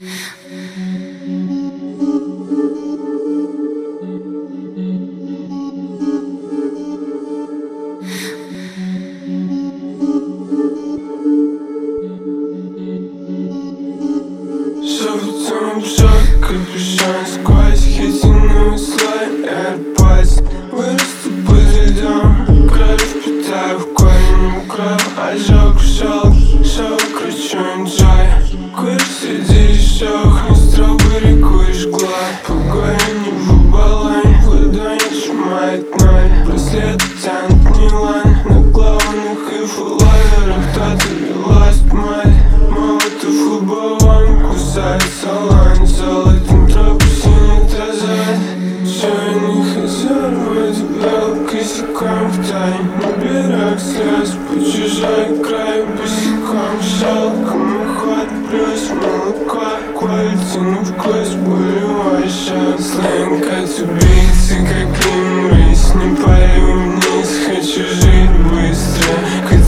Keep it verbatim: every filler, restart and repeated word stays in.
Желтым жёг капюшон сквозь хитиновый слой AirPods. Вырасту под льдом, кровь впитаю в корень, укров ожог в шелк, шоу кричу enjoy. Куришь среди решёк, не стробери куришь гла. Погоня не в баллон, в ладони сжимает ноль. Браслеты тянут нейлон на главных и фуллайерах. Кто-то ласт маль, молотов лобовом кусает салон. Золотым тропу синий тазет. Чайных озер вроде бел косяком в тайне. Берег слез по чужой краю босиком. Шелком уход плюс молоко. Кольцами вкус болевой шаг. Сленг от убийцы, как им рейс. Не парю вниз, хочу жить быстро.